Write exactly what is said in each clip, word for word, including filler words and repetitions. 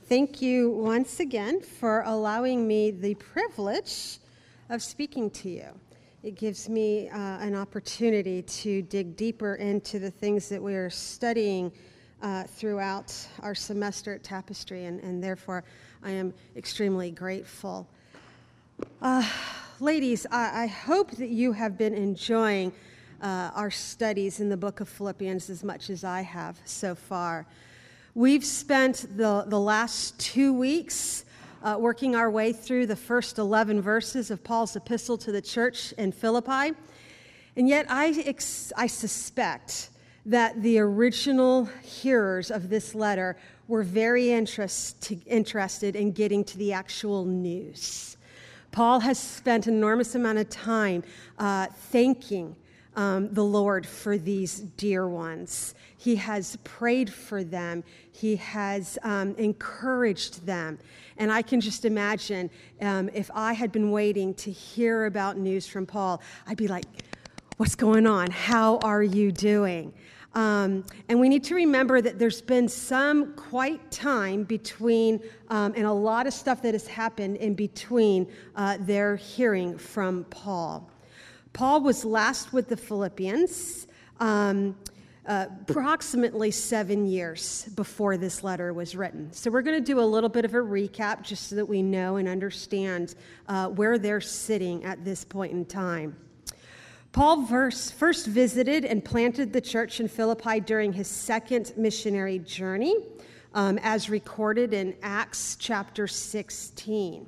Thank you once again for allowing me the privilege of speaking to you. It gives me uh, an opportunity to dig deeper into the things that we are studying uh, throughout our semester at Tapestry, and, and therefore I am extremely grateful. Uh, ladies, I, I hope that you have been enjoying uh, our studies in the book of Philippians as much as I have so far. We've spent the, the last two weeks uh, working our way through the first eleven verses of Paul's epistle to the church in Philippi. And yet I, ex- I suspect that the original hearers of this letter were very interest to, interested in getting to the actual news. Paul has spent an enormous amount of time uh, thanking um, the Lord for these dear ones. He has prayed for them. He has um, encouraged them. And I can just imagine um, if I had been waiting to hear about news from Paul, I'd be like, what's going on? How are you doing? Um, and we need to remember that there's been some quite time between, um, and a lot of stuff that has happened in between uh, their hearing from Paul. Paul was last with the Philippians um, uh, approximately seven years before this letter was written. So we're going to do a little bit of a recap just so that we know and understand uh, where they're sitting at this point in time. Paul first visited and planted the church in Philippi during his second missionary journey, um, as recorded in Acts chapter sixteen.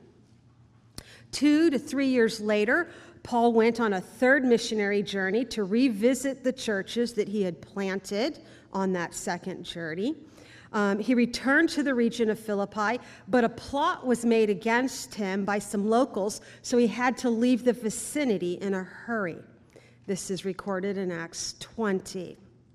Two to three years later, Paul went on a third missionary journey to revisit the churches that he had planted on that second journey. Um, he returned to the region of Philippi, but a plot was made against him by some locals, so he had to leave the vicinity in a hurry. This is recorded in Acts twenty.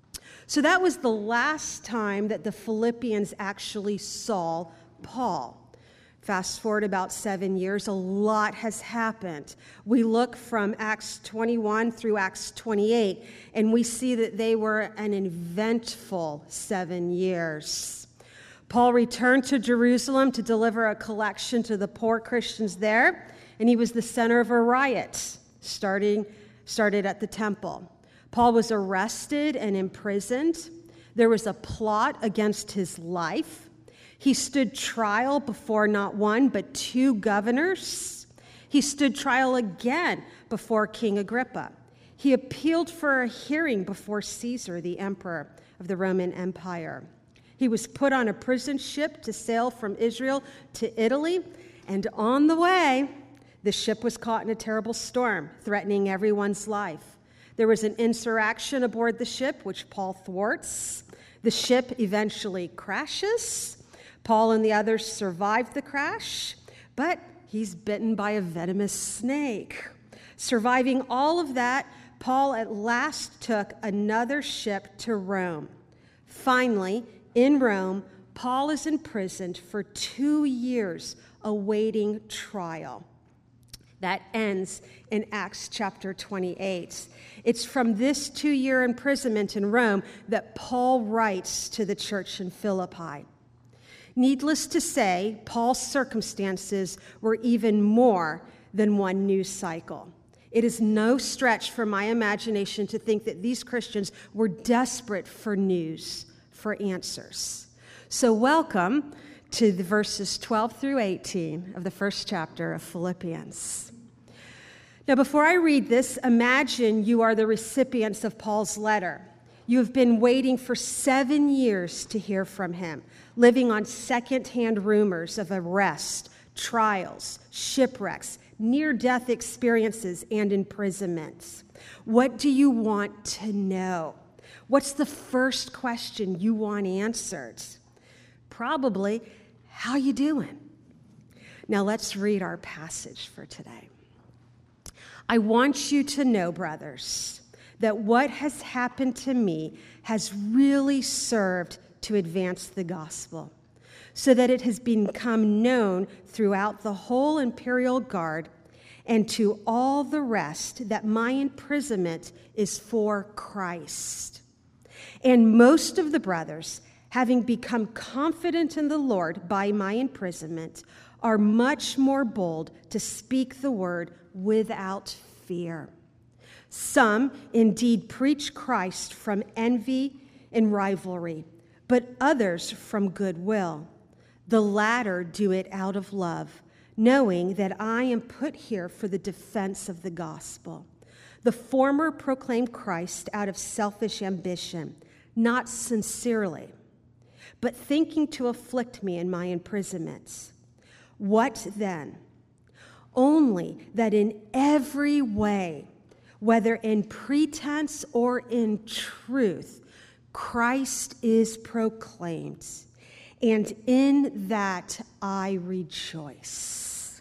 So that was the last time that the Philippians actually saw Paul. Fast forward about seven years, a lot has happened. We look from Acts twenty-one through Acts twenty-eight, and we see that they were an eventful seven years. Paul returned to Jerusalem to deliver a collection to the poor Christians there, and he was the center of a riot starting started at the temple. Paul was arrested and imprisoned. There was a plot against his life. He stood trial before not one, but two governors. He stood trial again before King Agrippa. He appealed for a hearing before Caesar, the emperor of the Roman Empire. He was put on a prison ship to sail from Israel to Italy, and on the way, the ship was caught in a terrible storm, threatening everyone's life. There was an insurrection aboard the ship, which Paul thwarts. The ship eventually crashes. Paul and the others survived the crash, but he's bitten by a venomous snake. Surviving all of that, Paul at last took another ship to Rome. Finally, in Rome, Paul is imprisoned for two years awaiting trial. That ends in Acts chapter twenty-eight. It's from this two-year imprisonment in Rome that Paul writes to the church in Philippi. Needless to say, Paul's circumstances were even more than one news cycle. It is no stretch for my imagination to think that these Christians were desperate for news, for answers. So welcome to the verses twelve through eighteen of the first chapter of Philippians. Now, before I read this, imagine you are the recipients of Paul's letter. You have been waiting for seven years to hear from him, living on secondhand rumors of arrest, trials, shipwrecks, near-death experiences, and imprisonments. What do you want to know? What's the first question you want answered? Probably, how you doing? Now let's read our passage for today. I want you to know, brothers, that what has happened to me has really served to advance the gospel, so that it has become known throughout the whole imperial guard and to all the rest that my imprisonment is for Christ. And most of the brothers having become confident in the Lord by my imprisonment, are much more bold to speak the word without fear. Some indeed preach Christ from envy and rivalry, but others from goodwill. The latter do it out of love, knowing that I am put here for the defense of the gospel. The former proclaim Christ out of selfish ambition, not sincerely, but thinking to afflict me in my imprisonments. What then? Only that in every way, whether in pretense or in truth, Christ is proclaimed, and in that I rejoice.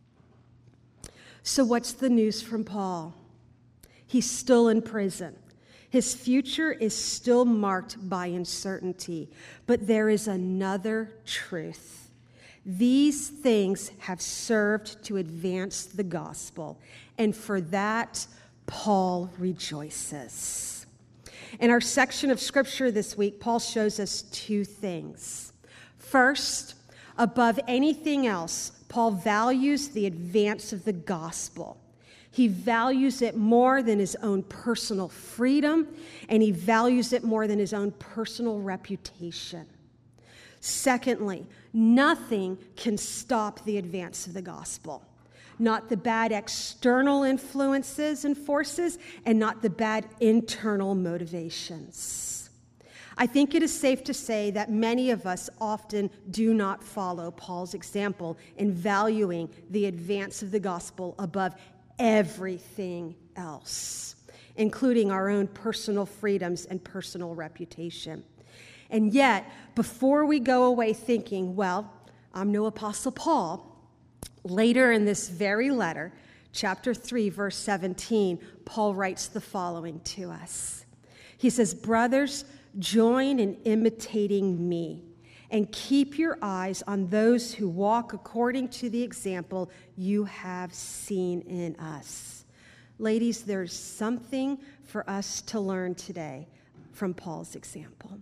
So what's the news from Paul? He's still in prison. His future is still marked by uncertainty, but there is another truth. These things have served to advance the gospel, and for that, Paul rejoices. In our section of scripture this week, Paul shows us two things. First, above anything else, Paul values the advance of the gospel. He values it more than his own personal freedom, and he values it more than his own personal reputation. Secondly, nothing can stop the advance of the gospel. Not the bad external influences and forces, and not the bad internal motivations. I think it is safe to say that many of us often do not follow Paul's example in valuing the advance of the gospel above everything else, including our own personal freedoms and personal reputation. And yet, before we go away thinking, well, I'm no Apostle Paul, later in this very letter, chapter three, verse seventeen, Paul writes the following to us. He says, "Brothers, join in imitating me, and keep your eyes on those who walk according to the example you have seen in us." Ladies, there's something for us to learn today from Paul's example.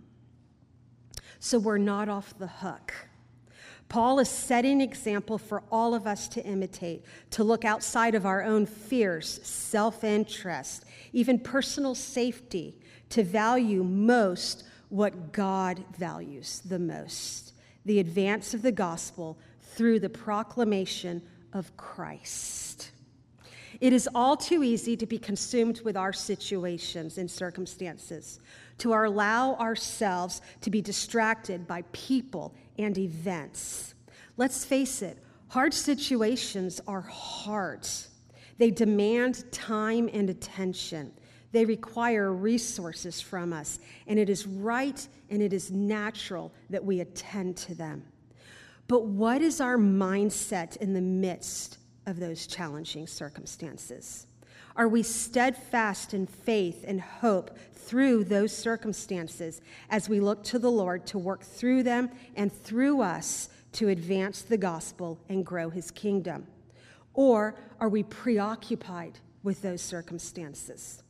So we're not off the hook. Paul is setting an example for all of us to imitate, to look outside of our own fears, self-interest, even personal safety, to value most what God values the most, the advance of the gospel through the proclamation of Christ. It is all too easy to be consumed with our situations and circumstances, to allow ourselves to be distracted by people and events. Let's face it, hard situations are hard. They demand time and attention. They require resources from us, and it is right and it is natural that we attend to them. But what is our mindset in the midst of those challenging circumstances? Are we steadfast in faith and hope through those circumstances as we look to the Lord to work through them and through us to advance the gospel and grow his kingdom? Or are we preoccupied with those circumstances?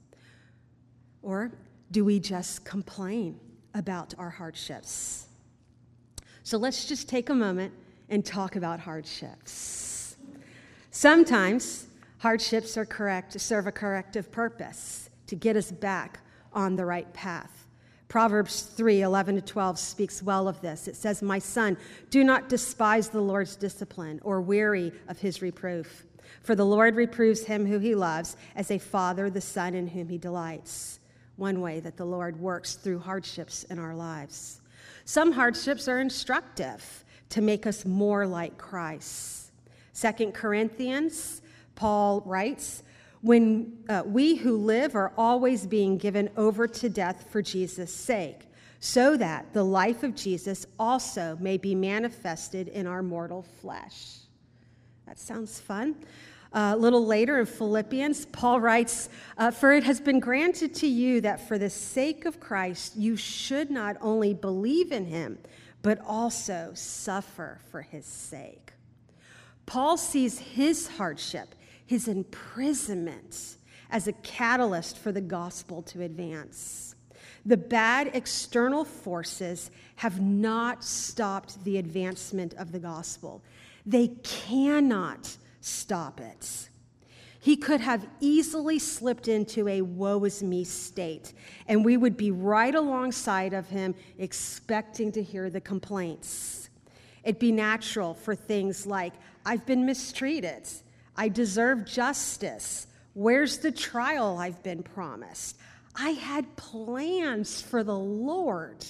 Or do we just complain about our hardships? So let's just take a moment and talk about hardships. Sometimes hardships are correct, serve a corrective purpose to get us back on the right path. Proverbs three, eleven to twelve speaks well of this. It says, "My son, do not despise the Lord's discipline or weary of his reproof. For the Lord reproves him who he loves, as a father the son in whom he delights." One way that the Lord works through hardships in our lives. Some hardships are instructive to make us more like Christ. Second Corinthians, Paul writes, when uh, we who live are always being given over to death for Jesus' sake, so that the life of Jesus also may be manifested in our mortal flesh. That sounds fun. Uh, a little later in Philippians, Paul writes, uh, "For it has been granted to you that for the sake of Christ you should not only believe in him, but also suffer for his sake." Paul sees his hardship, his imprisonment, as a catalyst for the gospel to advance. The bad external forces have not stopped the advancement of the gospel. They cannot stop it. He could have easily slipped into a woe is me state, and we would be right alongside of him expecting to hear the complaints. It'd be natural for things like, I've been mistreated, I deserve justice, where's the trial I've been promised? I had plans for the Lord.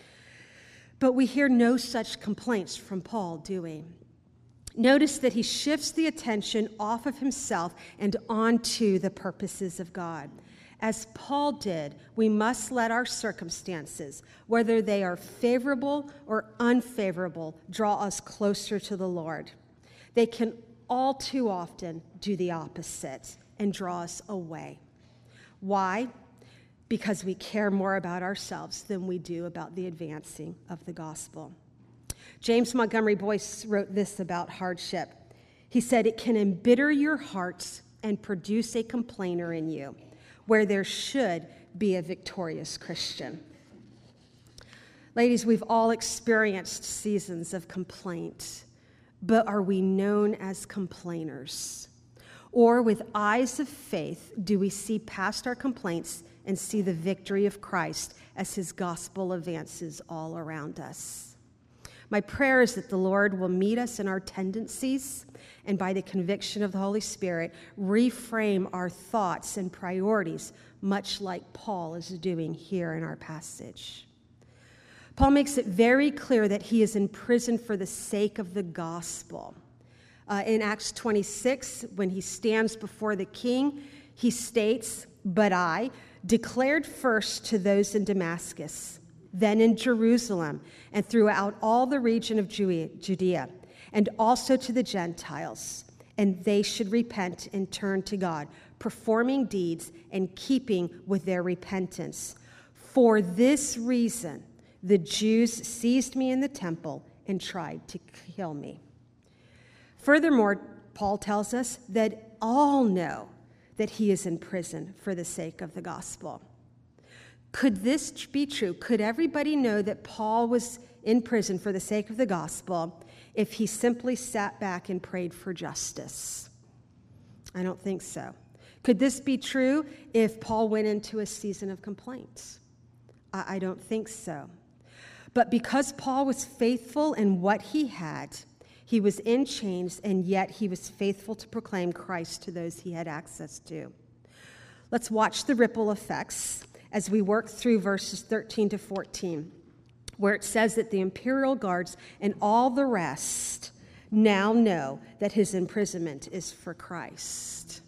But we hear no such complaints from Paul, do we? Notice that he shifts the attention off of himself and onto the purposes of God. As Paul did, we must let our circumstances, whether they are favorable or unfavorable, draw us closer to the Lord. They can all too often do the opposite and draw us away. Why? Because we care more about ourselves than we do about the advancing of the gospel. James Montgomery Boyce wrote this about hardship. He said, it can embitter your hearts and produce a complainer in you, where there should be a victorious Christian. Ladies, we've all experienced seasons of complaint, but are we known as complainers? Or with eyes of faith, do we see past our complaints and see the victory of Christ as his gospel advances all around us? My prayer is that the Lord will meet us in our tendencies and by the conviction of the Holy Spirit, reframe our thoughts and priorities, much like Paul is doing here in our passage. Paul makes it very clear that he is in prison for the sake of the gospel. Uh, in Acts twenty-six, when he stands before the king, he states, "But I declared first to those in Damascus, then in Jerusalem, and throughout all the region of Judea, and also to the Gentiles, and they should repent and turn to God, performing deeds and keeping with their repentance. For this reason, the Jews seized me in the temple and tried to kill me." Furthermore, Paul tells us that all know that he is in prison for the sake of the gospel. Could this be true? Could everybody know that Paul was in prison for the sake of the gospel if he simply sat back and prayed for justice? I don't think so. Could this be true if Paul went into a season of complaints? I, I don't think so. But because Paul was faithful in what he had, he was in chains, and yet he was faithful to proclaim Christ to those he had access to. Let's watch the ripple effects as we work through verses thirteen to fourteen, where it says that the imperial guards and all the rest now know that his imprisonment is for Christ.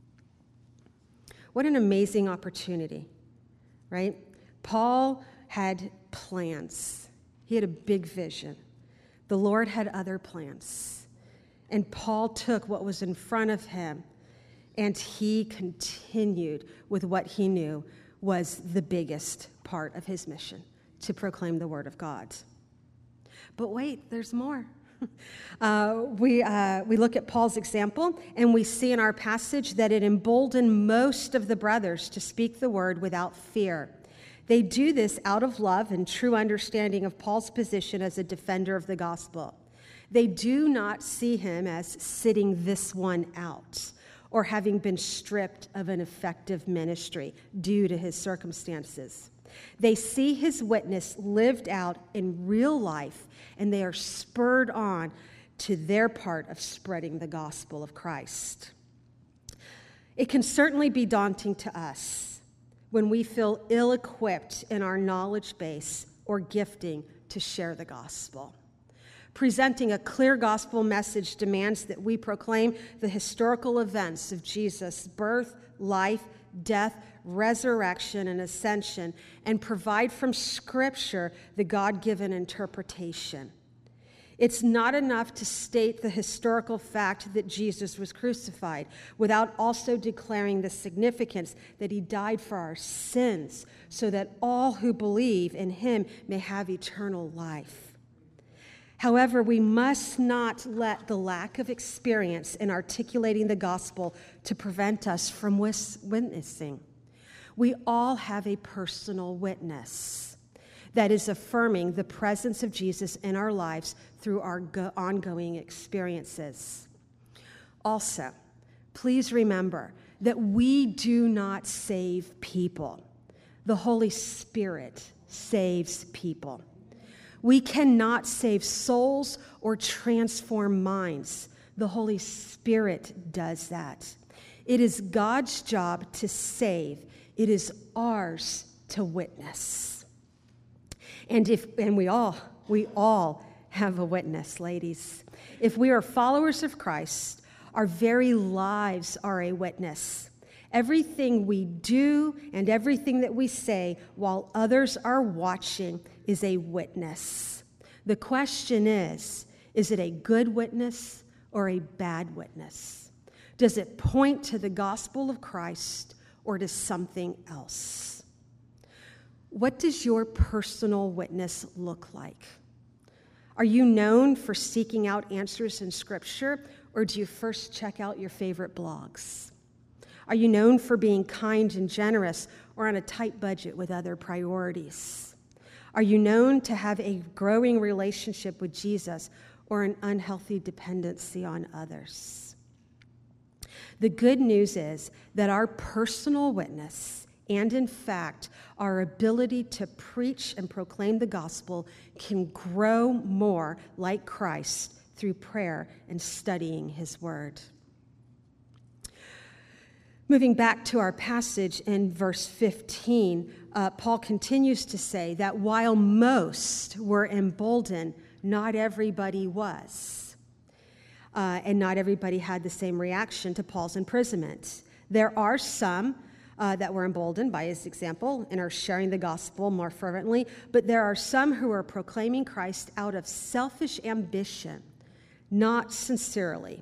What an amazing opportunity, right? Paul had plans. He had a big vision. The Lord had other plans. And Paul took what was in front of him, and he continued with what he knew was the biggest part of his mission, to proclaim the word of God. But wait, there's more. Uh, we, uh, we look at Paul's example, and we see in our passage that it emboldened most of the brothers to speak the word without fear. They do this out of love and true understanding of Paul's position as a defender of the gospel. They do not see him as sitting this one out or having been stripped of an effective ministry due to his circumstances. They see his witness lived out in real life, and they are spurred on to their part of spreading the gospel of Christ. It can certainly be daunting to us when we feel ill-equipped in our knowledge base or gifting to share the gospel. Presenting a clear gospel message demands that we proclaim the historical events of Jesus' birth, life, death, resurrection, and ascension, and provide from Scripture the God-given interpretation. It's not enough to state the historical fact that Jesus was crucified without also declaring the significance that he died for our sins so that all who believe in him may have eternal life. However, we must not let the lack of experience in articulating the gospel to prevent us from witnessing. We all have a personal witness that is affirming the presence of Jesus in our lives through our go- ongoing experiences. Also, please remember that we do not save people. The Holy Spirit saves people. We cannot save souls or transform minds. The Holy Spirit does that. It is God's job to save. It is ours to witness. And if and we all we all have a witness, ladies. If we are followers of Christ, our very lives are a witness. Everything we do and everything that we say while others are watching is a witness. The question is, is it a good witness or a bad witness? Does it point to the gospel of Christ or to something else? What does your personal witness look like? Are you known for seeking out answers in Scripture, or do you first check out your favorite blogs? Are you known for being kind and generous, or on a tight budget with other priorities? Are you known to have a growing relationship with Jesus, or an unhealthy dependency on others? The good news is that our personal witness, and in fact, our ability to preach and proclaim the gospel, can grow more like Christ through prayer and studying his word. Moving back to our passage in verse fifteen, uh, Paul continues to say that while most were emboldened, not everybody was. Uh, and not everybody had the same reaction to Paul's imprisonment. There are some uh, that were emboldened by his example and are sharing the gospel more fervently, but there are some who are proclaiming Christ out of selfish ambition, not sincerely,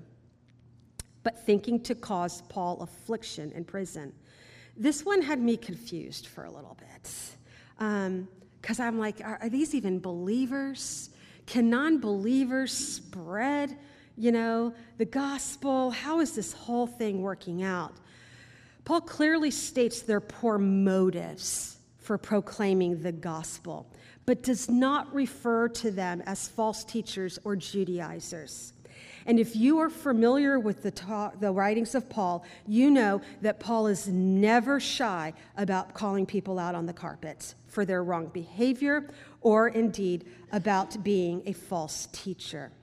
but thinking to cause Paul affliction in prison. This one had me confused for a little bit, because um, I'm like, are, are these even believers? Can non-believers spread, you know, the gospel? How is this whole thing working out? Paul clearly states their poor motives for proclaiming the gospel, but does not refer to them as false teachers or Judaizers. And if you are familiar with the, ta- the writings of Paul, you know that Paul is never shy about calling people out on the carpet for their wrong behavior or indeed about being a false teacher.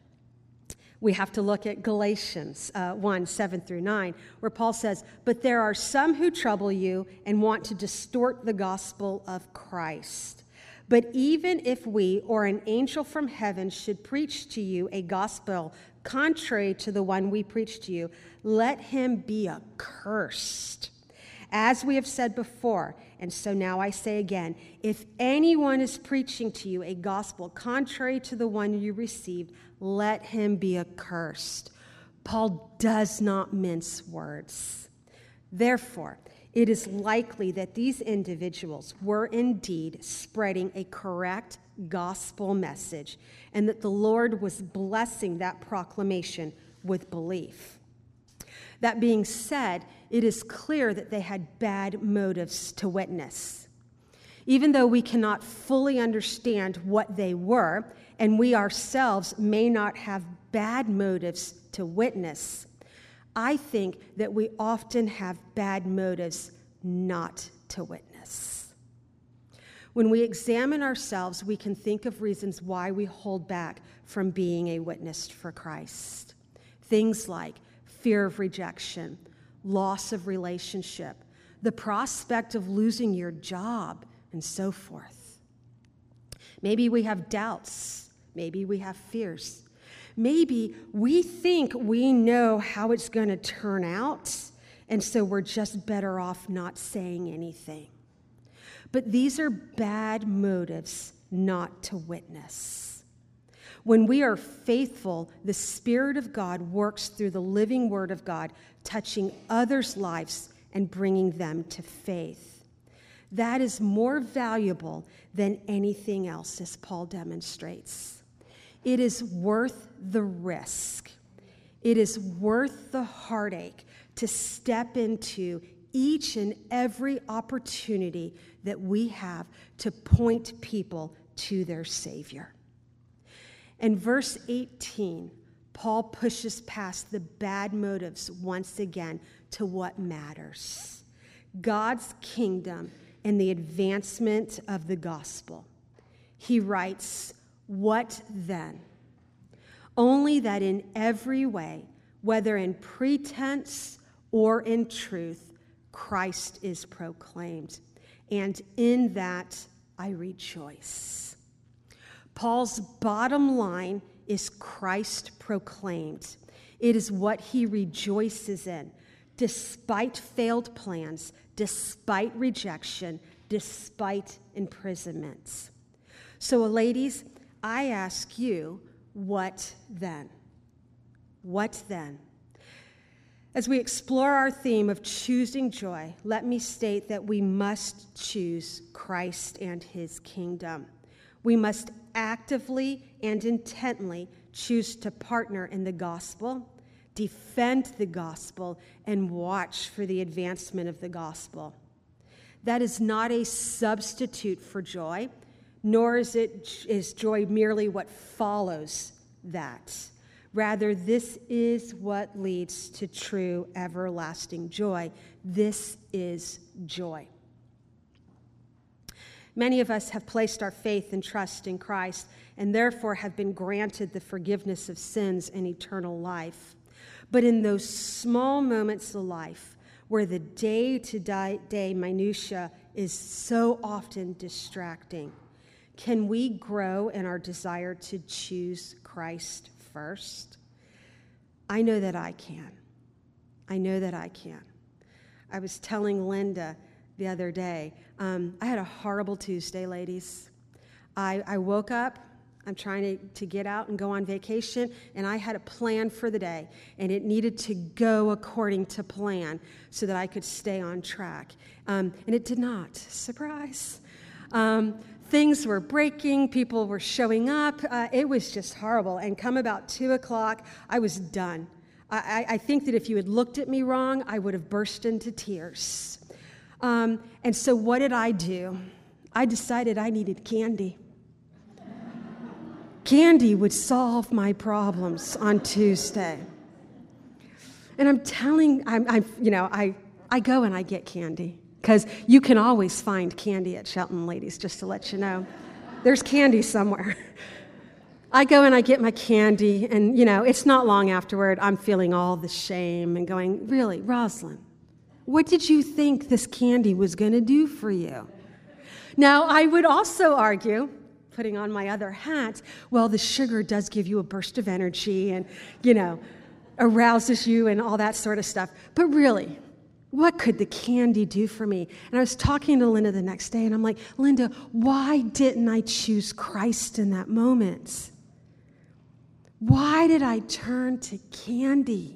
We have to look at Galatians uh, one, seven through nine, where Paul says, "But there are some who trouble you and want to distort the gospel of Christ. But even if we or an angel from heaven should preach to you a gospel contrary to the one we preach to you, let him be accursed. As we have said before, and so now I say again, if anyone is preaching to you a gospel contrary to the one you received, let him be accursed." Paul does not mince words. Therefore, it is likely that these individuals were indeed spreading a correct gospel message, and that the Lord was blessing that proclamation with belief. That being said, it is clear that they had bad motives to witness. Even though we cannot fully understand what they were, and we ourselves may not have bad motives to witness, I think that we often have bad motives not to witness. When we examine ourselves, we can think of reasons why we hold back from being a witness for Christ. Things like fear of rejection, loss of relationship, the prospect of losing your job, and so forth. Maybe we have doubts. Maybe we have fears. Maybe we think we know how it's going to turn out, and so we're just better off not saying anything. But these are bad motives not to witness. When we are faithful, the Spirit of God works through the living Word of God, touching others' lives and bringing them to faith. That is more valuable than anything else, as Paul demonstrates. It is worth the risk. It is worth the heartache to step into each and every opportunity that we have to point people to their Savior. In verse eighteen, Paul pushes past the bad motives once again to what matters: God's kingdom and the advancement of the gospel. He writes, "What then? Only that in every way, whether in pretense or in truth, Christ is proclaimed, and in that I rejoice." Paul's bottom line is Christ proclaimed. It is what he rejoices in, despite failed plans, despite rejection, despite imprisonments. So, ladies, I ask you, what then? What then? As we explore our theme of choosing joy, let me state that we must choose Christ and his kingdom. We must actively and intently choose to partner in the gospel, defend the gospel, and watch for the advancement of the gospel. That is not a substitute for joy, nor is it is joy merely what follows that. Rather, this is what leads to true everlasting joy. This is joy. Many of us have placed our faith and trust in Christ and therefore have been granted the forgiveness of sins and eternal life. But in those small moments of life where the day-to-day minutia is so often distracting, can we grow in our desire to choose Christ first? I know that I can. I know that I can. I was telling Linda the other day, um, I had a horrible Tuesday, ladies. I, I woke up, I'm trying to, to get out and go on vacation, and I had a plan for the day, and it needed to go according to plan so that I could stay on track. Um, and it did not. Surprise. Um, things were breaking, people were showing up. Uh, it was just horrible. And come about two o'clock, I was done. I, I think that if you had looked at me wrong, I would have burst into tears. Um, and so what did I do? I decided I needed candy. Candy would solve my problems on Tuesday. And I'm telling, I'm, I'm you know, I, I go and I get candy because you can always find candy at Shelton, ladies, just to let you know. There's candy somewhere. I go and I get my candy, and, you know, it's not long afterward, I'm feeling all the shame and going, really, Rosalind, what did you think this candy was going to do for you? Now, I would also argue, putting on my other hat, well, the sugar does give you a burst of energy and, you know, arouses you and all that sort of stuff. But really, what could the candy do for me? And I was talking to Linda the next day, and I'm like, Linda, why didn't I choose Christ in that moment? Why did I turn to candy?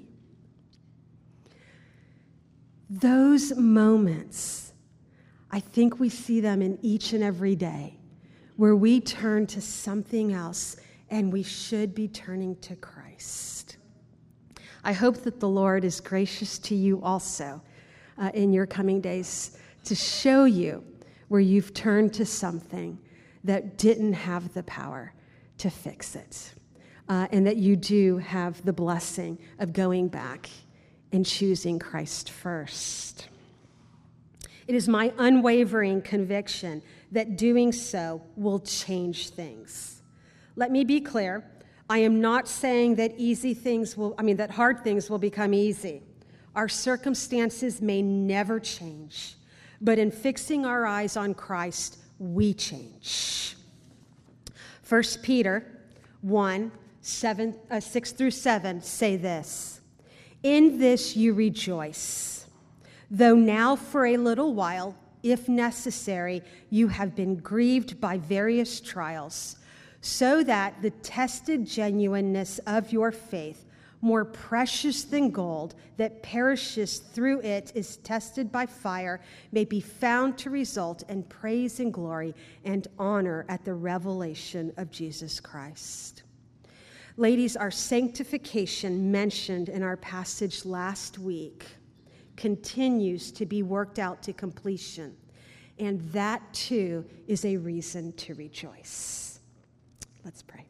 Those moments, I think we see them in each and every day, where we turn to something else, and we should be turning to Christ. I hope that the Lord is gracious to you also uh, in your coming days to show you where you've turned to something that didn't have the power to fix it, uh, and that you do have the blessing of going back and choosing Christ first. It is my unwavering conviction that doing so will change things. Let me be clear. I am not saying that easy things will, I mean, that hard things will become easy. Our circumstances may never change, but in fixing our eyes on Christ, we change. First Peter one, seven, uh, six through seven say this: "In this you rejoice, though now for a little while, if necessary, you have been grieved by various trials, so that the tested genuineness of your faith, more precious than gold that perishes through it, is tested by fire, may be found to result in praise and glory and honor at the revelation of Jesus Christ." Ladies, our sanctification mentioned in our passage last week continues to be worked out to completion. And that too is a reason to rejoice. Let's pray.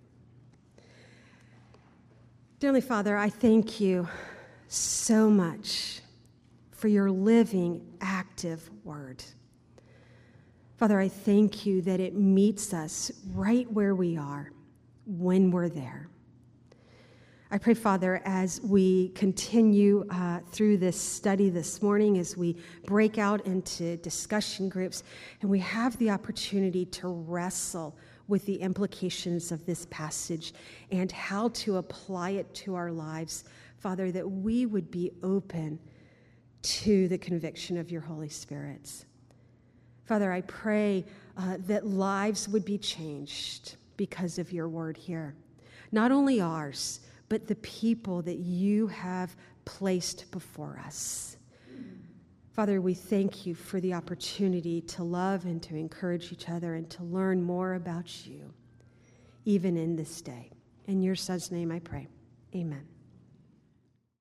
Dearly Father, I thank you so much for your living, active word. Father, I thank you that it meets us right where we are when we're there. I pray, Father, as we continue uh, through this study this morning, as we break out into discussion groups, and we have the opportunity to wrestle with the implications of this passage and how to apply it to our lives, Father, that we would be open to the conviction of your Holy Spirit. Father, I pray uh, that lives would be changed because of your word here. Not only ours, but the people that you have placed before us. Father, we thank you for the opportunity to love and to encourage each other and to learn more about you, even in this day. In your Son's name I pray. Amen.